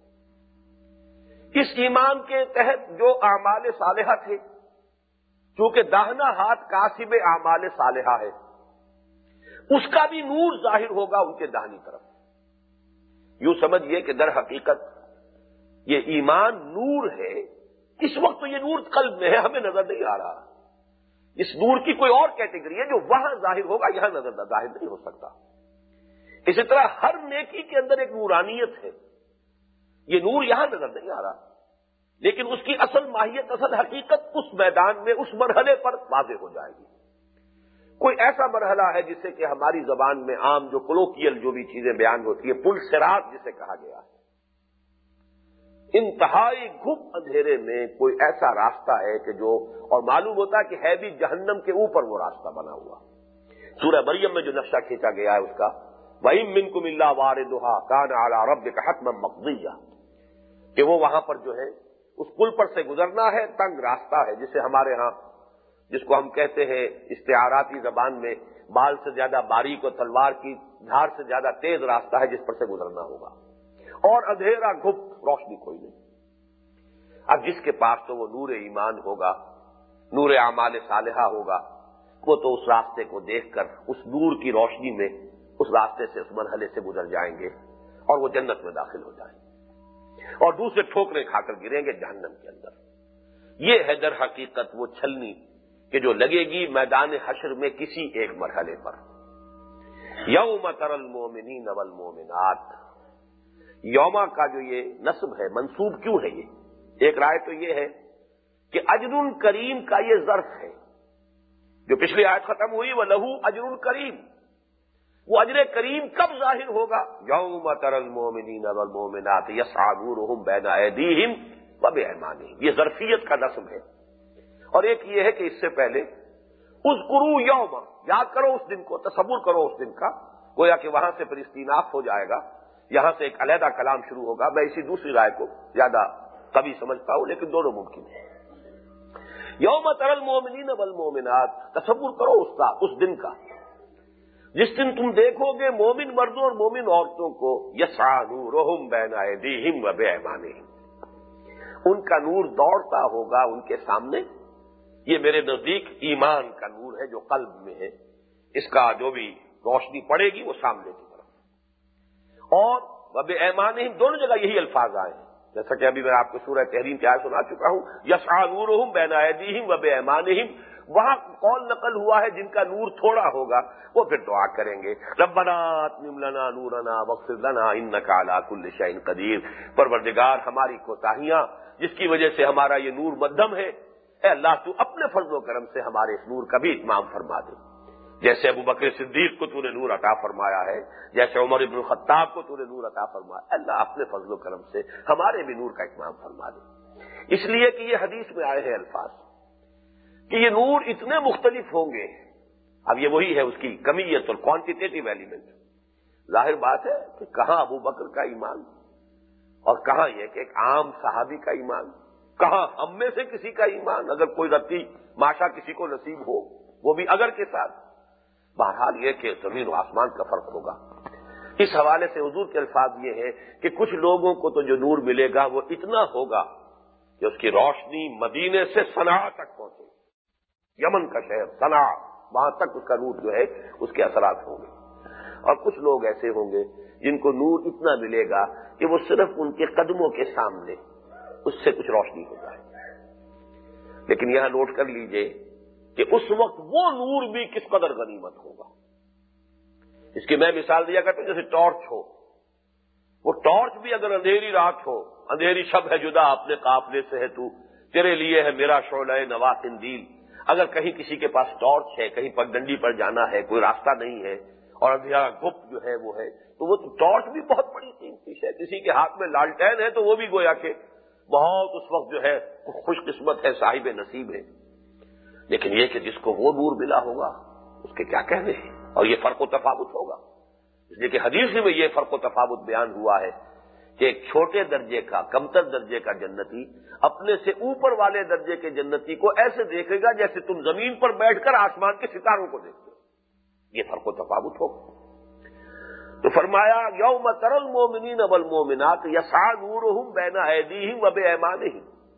اس ایمان کے تحت جو اعمال صالحہ تھے، چونکہ داہنا ہاتھ کاسب اعمال صالحہ ہے، اس کا بھی نور ظاہر ہوگا ان کے داہنی طرف. یوں سمجھیے کہ در حقیقت یہ ایمان نور ہے. اس وقت تو یہ نور قلب میں ہے، ہمیں نظر نہیں آ رہا، اس نور کی کوئی اور کیٹیگری ہے جو وہاں ظاہر ہوگا، یہاں ظاہر نہیں ہو سکتا۔ اسی طرح ہر نیکی کے اندر ایک نورانیت ہے، یہ نور یہاں نظر نہیں آ رہا، لیکن اس کی اصل ماہیت، اصل حقیقت اس میدان میں، اس مرحلے پر واضح ہو جائے گی۔ کوئی ایسا مرحلہ ہے جسے کہ ہماری زبان میں عام جو کولوکیل جو بھی چیزیں بیان ہوتی ہے، پل صراط جسے کہا گیا ہے، انتہائی گھپ اندھیرے میں کوئی ایسا راستہ ہے کہ جو، اور معلوم ہوتا ہے کہ ہے بھی جہنم کے اوپر وہ راستہ بنا ہوا۔ سورہ مریم میں جو نقشہ کھینچا گیا ہے اس کا، وَإِن مِّنكُمْ إِلَّا وَارِدُهَا كَانَ عَلَىٰ رَبِّكَ حَتْمًا مَّقْضِيًّا، کہ وہ وہاں پر جو ہے اس پل پر سے گزرنا ہے، تنگ راستہ ہے، جسے ہمارے ہاں، جس کو ہم کہتے ہیں استعاراتی زبان میں، بال سے زیادہ باریک اور تلوار کی دھار سے زیادہ تیز راستہ ہے جس پر سے گزرنا ہوگا، اور اندھیرا گھپ، روشنی کوئی نہیں۔ اب جس کے پاس تو وہ نور ایمان ہوگا، نور اعمال صالحہ ہوگا، وہ تو اس راستے کو دیکھ کر اس نور کی روشنی میں اس راستے سے، اس مرحلے سے گزر جائیں گے اور وہ جنت میں داخل ہو جائیں گے، اور دوسرے ٹھوکریں کھا کر گریں گے جہنم کے اندر۔ یہ ہے در حقیقت وہ چھلنی کہ جو لگے گی میدان حشر میں کسی ایک مرحلے پر۔ یوم تری المؤمنین والمؤمنات، یوما کا جو یہ نصب ہے، منصوب کیوں ہے یہ؟ ایک رائے تو یہ ہے کہ اجر کریم کا یہ ظرف ہے، جو پچھلی آیت ختم ہوئی وَلَهُ اجر کریم، وہ اجر کریم کب ظاہر ہوگا؟ یوم تری المؤمنین والمؤمنات یسعی نورہم بین ایدیہم وبایمانہم، یہ ظرفیت کا نصب ہے۔ اور ایک یہ ہے کہ اس سے پہلے اذکروا یوما، یاد کرو اس دن کو، تصور کرو اس دن کا، گویا کہ وہاں سے پھر استیناف ہو جائے گا، یہاں سے ایک علیحدہ کلام شروع ہوگا۔ میں اسی دوسری رائے کو زیادہ قوی سمجھتا ہوں، لیکن دونوں ممکن ہیں۔ یوم تری المؤمنین والمؤمنات، تصور کرو اس کا، اس دن کا، جس دن تم دیکھو گے مومن مردوں اور مومن عورتوں کو، یسعی نورہم بین ایدیہم وبایمانہم، ان کا نور دوڑتا ہوگا ان کے سامنے۔ یہ میرے نزدیک ایمان کا نور ہے جو قلب میں ہے، اس کا جو بھی روشنی پڑے گی وہ سامنے کی طرف، اور وبایمانہم دونوں جگہ یہی الفاظ آئے ہیں، جیسا کہ ابھی میں آپ کو سورہ تحریم کی آیت سنا چکا ہوں، یسعی نورہم بین ایدیہم وبایمانہم، وہاں قول نقل ہوا ہے جن کا نور تھوڑا ہوگا وہ پھر دعا کریں گے، ربنا اتمم لنا نورنا واغفر لنا انک علی کل شیء قدیر، پروردگار ہماری کوتاہیاں جس کی وجہ سے ہمارا یہ نور مدھم ہے، اے اللہ تو اپنے فضل و کرم سے ہمارے اس نور کا بھی اتمام فرما دے، جیسے ابو بکر صدیق کو تو نے نور عطا فرمایا ہے، جیسے عمر ابن الخطاب کو تو نے نور عطا فرمایا، اللہ اپنے فضل و کرم سے ہمارے بھی نور کا اتمام فرما دے۔ اس لیے کہ یہ حدیث میں آئے ہیں الفاظ کہ یہ نور اتنے مختلف ہوں گے، اب یہ وہی ہے اس کی کمیت اور کوانٹیٹیو ایلیمنٹ۔ ظاہر بات ہے کہ کہاں ابو بکر کا ایمان اور کہاں یہ کہ ایک عام صحابی کا ایمان، کہاں ہم میں سے کسی کا ایمان، اگر کوئی رتی ماشا کسی کو نصیب ہو، وہ بھی اگر کے ساتھ، بہرحال یہ کہ زمین و آسمان کا فرق ہوگا۔ اس حوالے سے حضور کے الفاظ یہ ہے کہ کچھ لوگوں کو تو جو نور ملے گا وہ اتنا ہوگا کہ اس کی روشنی مدینے سے صنعاء تک پہنچے، یمن کا شہر صنعاء، وہاں تک اس کا نور جو ہے اس کے اثرات ہوں گے، اور کچھ لوگ ایسے ہوں گے جن کو نور اتنا ملے گا کہ وہ صرف ان کے قدموں کے سامنے اس سے کچھ روشنی ہو جائے۔ لیکن یہاں نوٹ کر لیجئے کہ اس وقت وہ نور بھی کس قدر غنیمت ہوگا۔ اس کی میں مثال دیا کرتا ہوں جیسے ٹارچ ہو، وہ ٹارچ بھی اگر اندھیری رات ہو، اندھیری شب ہے جدا اپنے قافلے سے ہے تو، تیرے لیے ہے میرا شعلہ نوا قندیل، اگر کہیں کسی کے پاس ٹارچ ہے، کہیں پگڈنڈی پر جانا ہے، کوئی راستہ نہیں ہے اور اندھیرا گپ جو ہے وہ ہے، تو وہ ٹارچ بھی بہت بڑی قیمتی ہے۔ کسی کے ہاتھ میں لالٹین ہے تو وہ بھی گویا کہ بہت اس وقت جو ہے خوش قسمت ہے، صاحب نصیب ہے۔ لیکن یہ کہ جس کو وہ نور ملا ہوگا اس کے کیا کہنے ہیں، اور یہ فرق و تفاوت ہوگا، اس لیے کہ حدیث میں یہ فرق و تفاوت بیان ہوا ہے کہ ایک چھوٹے درجے کا، کمتر درجے کا جنتی اپنے سے اوپر والے درجے کے جنتی کو ایسے دیکھے گا جیسے تم زمین پر بیٹھ کر آسمان کے ستاروں کو دیکھتے ہو، یہ فرق و تفاوت ہوگا۔ تو فرمایا یوم تری المؤمنین والمؤمنات یسعی نورہم بین ایدیہم وبایمانہم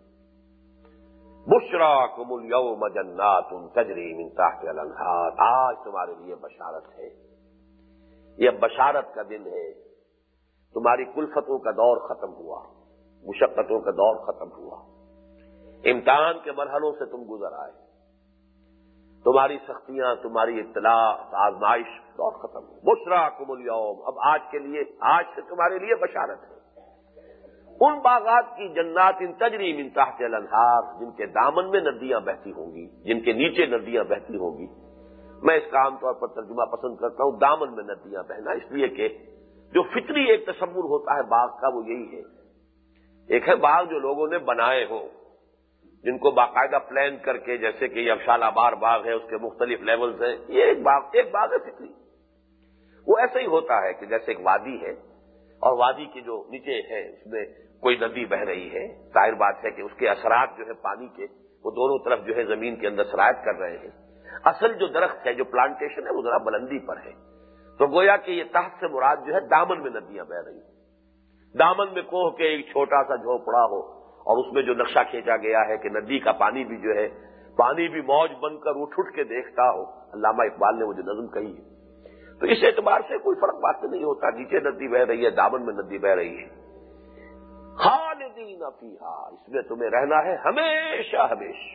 بشراکم الیوم جنات تجری من تحتہا الانہار، آج تمہارے لیے بشارت ہے، یہ بشارت کا دن ہے، تمہاری کلفتوں کا دور ختم ہوا، مشقتوں کا دور ختم ہوا، امتحان کے مرحلوں سے تم گزر آئے، تمہاری سختیاں، تمہاری اطلاع، آزمائش دور ختم ہو. بشراکم اليوم، اب آج کے لیے، آج سے تمہارے لیے بشارت ہے. ان باغات کی جنات تجری من تحت الانہار، جن کے دامن میں ندیاں بہتی ہوں گی، جن کے نیچے ندیاں بہتی ہوں گی. میں اس کا عام طور پر ترجمہ پسند کرتا ہوں دامن میں ندیاں بہنا، اس لیے کہ جو فطری ایک تصور ہوتا ہے باغ کا وہ یہی ہے. ایک ہے باغ جو لوگوں نے بنائے ہوں، جن کو باقاعدہ پلان کر کے، جیسے کہ یہ ابشال آبار باغ ہے، اس کے مختلف لیولز ہیں، یہ ایک باغ ہے فطری. وہ ایسے ہی ہوتا ہے کہ جیسے ایک وادی ہے اور وادی کے جو نیچے ہے اس میں کوئی ندی بہ رہی ہے، ظاہر بات ہے کہ اس کے اثرات جو ہے پانی کے وہ دونوں طرف جو ہے زمین کے اندر سرایت کر رہے ہیں. اصل جو درخت ہے، جو پلانٹیشن ہے، وہ ذرا بلندی پر ہے. تو گویا کہ یہ تحت سے مراد جو ہے دامن میں ندیاں بہ رہی ہیں. دامن میں کوہ کے ایک چھوٹا سا جھونپڑا ہو اور اس میں جو نقشہ کھینچا گیا ہے کہ ندی کا پانی بھی جو ہے، پانی بھی موج بن کر اٹھ کے دیکھتا ہو. علامہ اقبال نے وہ جو نظم کہی ہے، تو اس اعتبار سے کوئی فرق بات نہیں ہوتا. نیچے ندی بہ رہی ہے، دامن میں ندی بہ رہی ہے. خالدین فیہا، اس میں تمہیں رہنا ہے ہمیشہ ہمیشہ.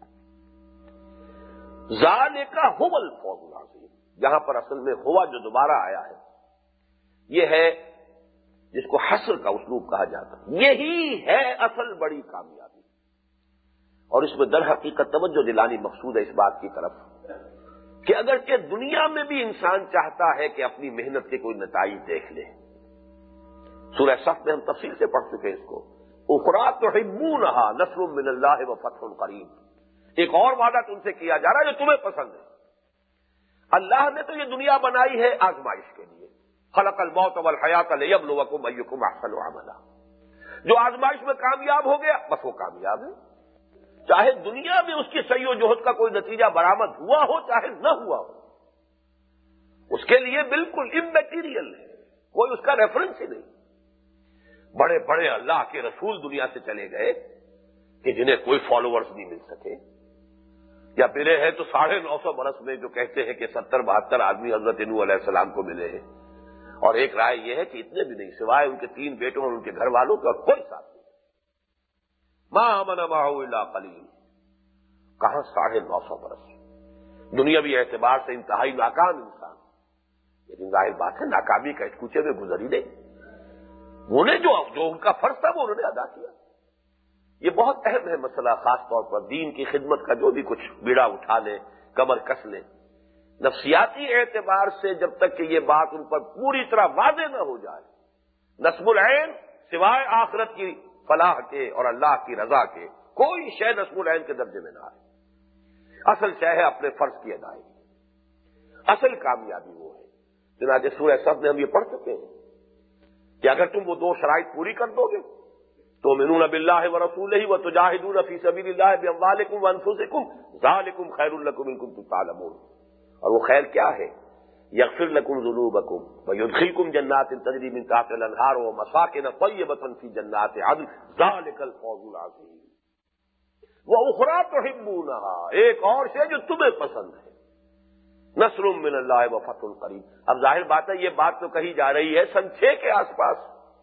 ذالک ھو الفوز العظیم، یہاں پر اصل میں ہوا جو دوبارہ آیا ہے یہ ہے جس کو حصر کا اسلوب کہا جاتا ہے. یہی ہے اصل بڑی کامیابی. اور اس میں در حقیقت توجہ دلانی مقصود ہے اس بات کی طرف کہ اگرچہ دنیا میں بھی انسان چاہتا ہے کہ اپنی محنت کے کوئی نتائج دیکھ لے. سورہ صف میں ہم تفصیل سے پڑھ چکے اس کو. اخری تحبونھا نصر من اللہ وفتح قریب، ایک اور وعدہ تم سے کیا جا رہا ہے جو تمہیں پسند ہے. اللہ نے تو یہ دنیا بنائی ہے آزمائش کے لیے. خلق الموت والحیات لیبلوکم ایکم احسن عملا. جو آزمائش میں کامیاب ہو گیا بس وہ کامیاب ہے، چاہے دنیا میں اس کی سعی و جہد کا کوئی نتیجہ برآمد ہوا ہو چاہے نہ ہوا ہو. اس کے لیے بالکل اممیٹیریل ہے، کوئی اس کا ریفرنس ہی نہیں. بڑے بڑے اللہ کے رسول دنیا سے چلے گئے کہ جنہیں کوئی فالوورز نہیں مل سکے، یا ملے ہیں تو 950 برس میں جو کہتے ہیں کہ 70-72 آدمی حضرت نوح علیہ السلام کو ملے ہیں. اور ایک رائے یہ ہے کہ اتنے بھی نہیں، سوائے ان کے 3 بیٹوں اور ان کے گھر والوں کے اور کوئی ساتھ نہیں. ما آمن معہ الا قلیل، کہاں 950 برس. دنیاوی اعتبار سے انتہائی ناکام انسان، لیکن ظاہر بات ہے ناکامی کا اس کوچے میں گزر ہی نہیں. انہیں جو ان کا فرض تھا وہ انہوں نے ادا کیا. یہ بہت اہم ہے مسئلہ، خاص طور پر دین کی خدمت کا جو بھی کچھ بیڑا اٹھا لے، کمر کس لے، نفسیاتی اعتبار سے جب تک کہ یہ بات ان پر پوری طرح واضح نہ ہو جائے، نصب العین سوائے آخرت کی فلاح کے اور اللہ کی رضا کے کوئی شے نصب العین کے درجے میں نہ آئے. اصل شے ہے اپنے فرض کی ادائیگی. اصل کامیابی وہ ہے. چنانچہ سورہ صف میں ہم یہ پڑھ چکے ہیں کہ اگر تم وہ 2 شرائط پوری کر دو گے، تؤمنون باللہ ورسولہ وتجاہدون فی سبیل اللہ باموالکم وانفسکم ذالکم خیر لکم ان کنتم تعلمون. اور وہ خیر کیا ہے؟ یغفر لکم ذنوبکم ویدخلکم جنات تجری من تحتہا الانہار ومساکن طیبۃ فی جنات عدن ذالک الفوز العظیم. واخری تحبونھا، ایک اور شے جو تمہیں پسند ہے، نصر من اللہ وفتح قریب. اب ظاہر بات ہے یہ بات تو کہی جا رہی ہے سن 6 کے آس پاس.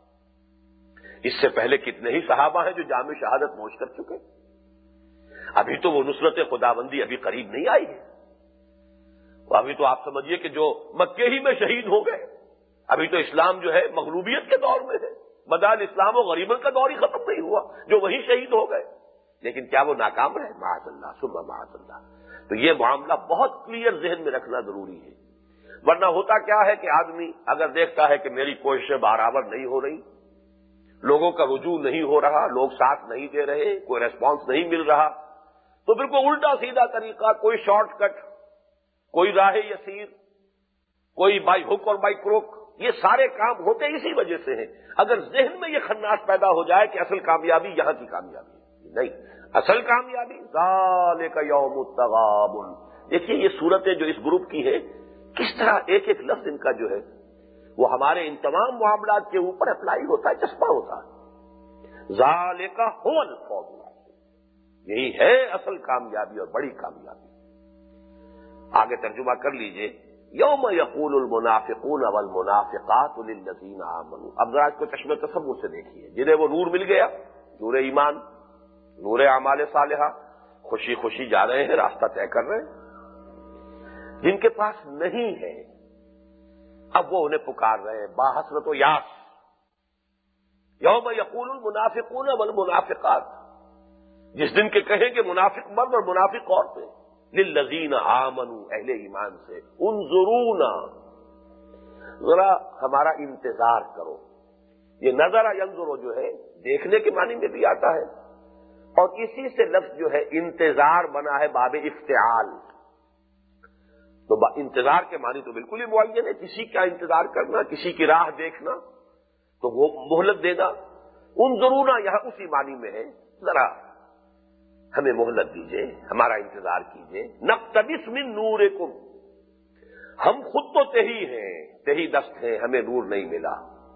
اس سے پہلے کتنے ہی صحابہ ہیں جو جام شہادت نوش کر چکے. ابھی تو وہ نصرت خداوندی ابھی قریب نہیں آئی ہے. ابھی تو آپ سمجھیے کہ جو مکے ہی میں شہید ہو گئے. ابھی تو اسلام جو ہے مغلوبیت کے دور میں ہے. بدال اسلام و غریبت کا دور ہی ختم نہیں ہوا، جو وہی شہید ہو گئے. لیکن کیا وہ ناکام رہے؟ معاذ اللہ ثم معاذ اللہ. تو یہ معاملہ بہت کلیئر ذہن میں رکھنا ضروری ہے. ورنہ ہوتا کیا ہے کہ آدمی اگر دیکھتا ہے کہ میری کوششیں برابر نہیں ہو رہی، لوگوں کا رجوع نہیں ہو رہا، لوگ ساتھ نہیں دے رہے، کوئی ریسپانس نہیں مل رہا، تو پھر کوئی الٹا سیدھا طریقہ، کوئی شارٹ کٹ، کوئی راہ یسیر، کوئی بائی ہک اور بائی کروک، یہ سارے کام ہوتے اسی وجہ سے ہیں. اگر ذہن میں یہ خناس پیدا ہو جائے کہ اصل کامیابی یہاں کی کامیابی ہے، نہیں، اصل کامیابی ذالک یوم التغابن. دیکھیے یہ صورتیں جو اس گروپ کی ہے، کس طرح ایک ایک لفظ ان کا جو ہے وہ ہمارے ان تمام معاملات کے اوپر اپلائی ہوتا ہے، چسپاں ہوتا ہے. ذالک ھو الفوز العظیم، یہی ہے اصل کامیابی اور بڑی کامیابی. آگے ترجمہ کر لیجئے. یوم یقول المنافقون والمنافقات للذین آمنوا. اب ذرا اس کو چشم تصور سے دیکھیے. جنہیں وہ نور مل گیا، نور ایمان، نور اعمال صالحہ، خوشی خوشی جا رہے ہیں، راستہ طے کر رہے ہیں. جن کے پاس نہیں ہے اب وہ انہیں پکار رہے ہیں باحسرت و یاس. یوم یقول المنافقون والمنافقات، جس دن کے کہیں گے منافق مرد اور منافق عورتیں للذین آمنوا، اہل ایمان سے، انظرونا، ذرا ہمارا انتظار کرو. یہ نظر ینظر جو ہے دیکھنے کے معنی میں بھی آتا ہے، اور اسی سے لفظ جو ہے انتظار بنا ہے باب افتعال. تو انتظار کے معنی تو بالکل ہی معین ہے، کسی کا انتظار کرنا، کسی کی راہ دیکھنا، تو وہ مہلت دینا. انظرونا یہاں اسی معنی میں ہے، ذرا ہمیں مہلت دیجئے، ہمارا انتظار کیجئے. نقتبس من نورکم، ہم خود تو تہی ہیں، تہی دست ہیں، ہمیں نور نہیں ملا.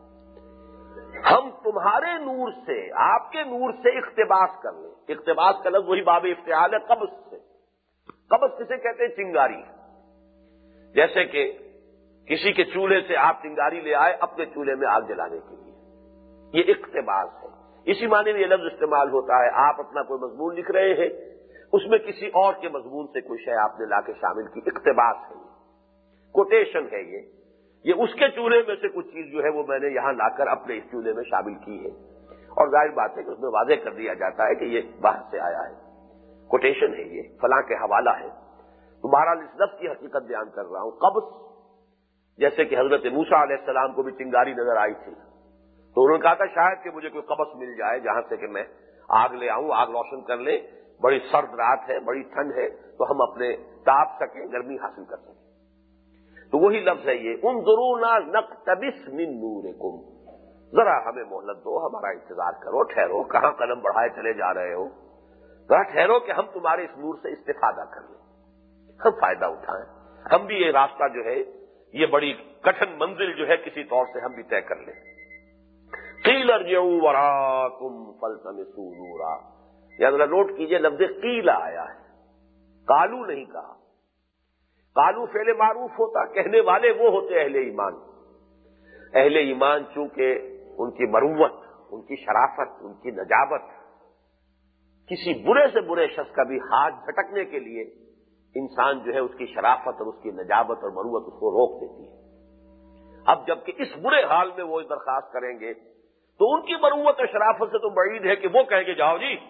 ہم تمہارے نور سے، آپ کے نور سے اقتباس کر لیں. اقتباس کا لفظ وہی باب افتعال ہے، قبض سے. قبض کسے کہتے ہیں؟ چنگاری. جیسے کہ کسی کے چولہے سے آپ چنگاری لے آئے اپنے چولہے میں آگ جلانے کے لیے، یہ اقتباس ہے. اسی معنی میں یہ لفظ استعمال ہوتا ہے. آپ اپنا کوئی مضمون لکھ رہے ہیں، اس میں کسی اور کے مضمون سے کوئی شے آپ نے لا کے شامل کی، اقتباس ہے، کوٹیشن ہے. یہ اس کے چولہے میں سے کچھ چیز جو ہے وہ میں نے یہاں لا کر اپنے اس چولہے میں شامل کی ہے، اور ظاہر بات ہے کہ اس میں واضح کر دیا جاتا ہے کہ یہ باہر سے آیا ہے. کوٹیشن ہے، یہ فلاں کے حوالہ ہے. تو بہرحال اس لفظ کی حقیقت بیان کر رہا ہوں. قبض، جیسے کہ حضرت موسیٰ علیہ السلام کو بھی چنگاری نظر آئی تھی، تو انہوں نے کہا تھا شاید کہ مجھے کوئی قبض مل جائے جہاں سے کہ میں آگ لے آؤں، آگ روشن کر لیں. بڑی سرد رات ہے، بڑی ٹھنڈ ہے، تو ہم اپنے تاپ سکیں، گرمی حاصل کر سکیں. تو وہی لفظ ہے یہ، انظرونا نقتبس من نورکم، ذرا ہمیں مہلت دو، ہمارا انتظار کرو، ٹھہرو، کہاں قدم بڑھائے چلے جا رہے ہو، ذرا ٹھہرو کہ ہم تمہارے اس نور سے استفادہ کر لیں، ہم فائدہ اٹھائیں، ہم بھی یہ راستہ جو ہے، یہ بڑی کٹھن منزل جو ہے کسی طور سے ہم بھی طے کر لیں. قیل ارجعوا وراءکم فالتمسوا نورا، یا ذرا نوٹ کیجئے لفظ قیل آیا ہے، قالو نہیں کہا. قالو فعل معروف ہوتا، کہنے والے وہ ہوتے اہل ایمان. اہل ایمان چونکہ ان کی مروت، ان کی شرافت، ان کی نجابت کسی برے سے برے شخص کا بھی ہاتھ جھٹکنے کے لیے انسان جو ہے اس کی شرافت اور اس کی نجابت اور مروت اس کو روک دیتی ہے. اب جبکہ اس برے حال میں وہ درخواست کریں گے تو ان کی مروت اور شرافت سے تو بعید ہے کہ وہ کہیں گے جاؤ جی،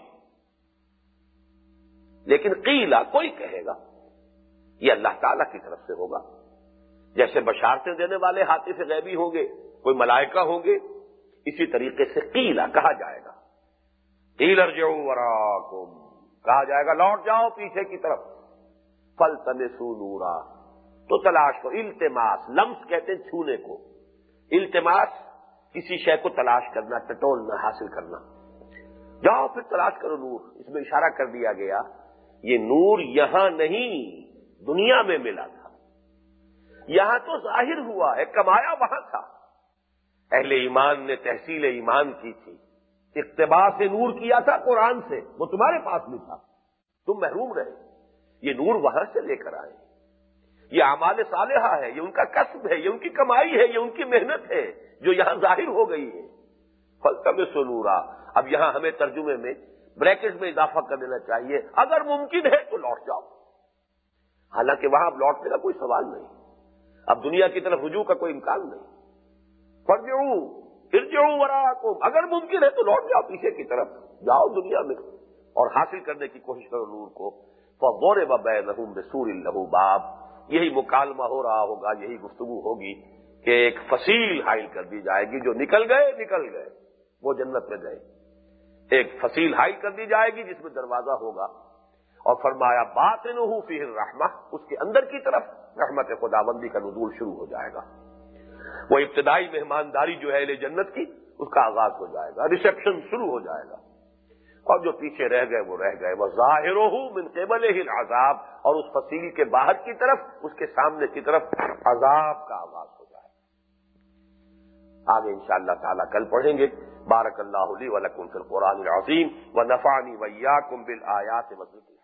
لیکن قیلا کوئی کہے گا، یہ اللہ تعالیٰ کی طرف سے ہوگا. جیسے بشارتیں دینے والے حاطف غیبی ہوں گے، کوئی ملائکہ ہوں گے، اسی طریقے سے قیلا کہا جائے گا. قیل ارجعوا وراءکم، کہا جائے گا لوٹ جاؤ پیچھے کی طرف. فالتمسوا نورا، تو تلاش کو. التماس، لمس کہتے ہیں چھونے کو. التماس کسی شے کو تلاش کرنا، ٹٹولنا، حاصل کرنا. جاؤ پھر تلاش کرو نور. اس میں اشارہ کر دیا گیا یہ نور یہاں نہیں دنیا میں ملا تھا، یہاں تو ظاہر ہوا ہے، کمایا وہاں تھا. اہل ایمان نے تحصیل ایمان کی تھی، اقتباس نور کیا تھا قرآن سے، وہ تمہارے پاس بھی تھا، تم محروم رہے. یہ نور وہاں سے لے کر آئے. یہ اعمال صالحہ ہے، یہ ان کا کسب ہے، یہ ان کی کمائی ہے، یہ ان کی محنت ہے جو یہاں ظاہر ہو گئی ہے. فالتمسوا نورا، اب یہاں ہمیں ترجمے میں بریکٹ میں اضافہ کر دینا چاہیے، اگر ممکن ہے تو لوٹ جاؤ. حالانکہ وہاں اب لوٹنے کا کوئی سوال نہیں، اب دنیا کی طرف رجوع کا کوئی امکان نہیں. ارجعوا وراءکم، اگر ممکن ہے تو لوٹ جاؤ پیچھے کی طرف، جاؤ دنیا میں اور حاصل کرنے کی کوشش کرو نور کو. فضرب بینہم بسور لہ باب، یہی مکالمہ ہو رہا ہوگا، یہی گفتگو ہوگی کہ ایک فصیل حائل کر دی جائے گی. جو نکل گئے وہ جنت میں گئے. ایک فصیل حائل کر دی جائے گی جس میں دروازہ ہوگا، اور فرمایا باطنہ فیہ الرحمہ، اس کے اندر کی طرف رحمت خداوندی کا نزول شروع ہو جائے گا. وہ ابتدائی مہمانداری جو ہے اہل جنت کی، اس کا آغاز ہو جائے گا، ریسپشن شروع ہو جائے گا. اور جو پیچھے رہ گئے وہ رہ گئے. وَظَاهِرُهُ مِنْ قِبَلِهِ الْعَذَابُ، اور اس فصیل کے باہر کی طرف، اس کے سامنے کی طرف عذاب کا آغاز ہو جائے. آگے انشاءاللہ تعالی کل پڑھیں گے. بارک اللہ لی و لکم فی القرآن العظیم ونفعنی وإیاکم بالآیات والذکر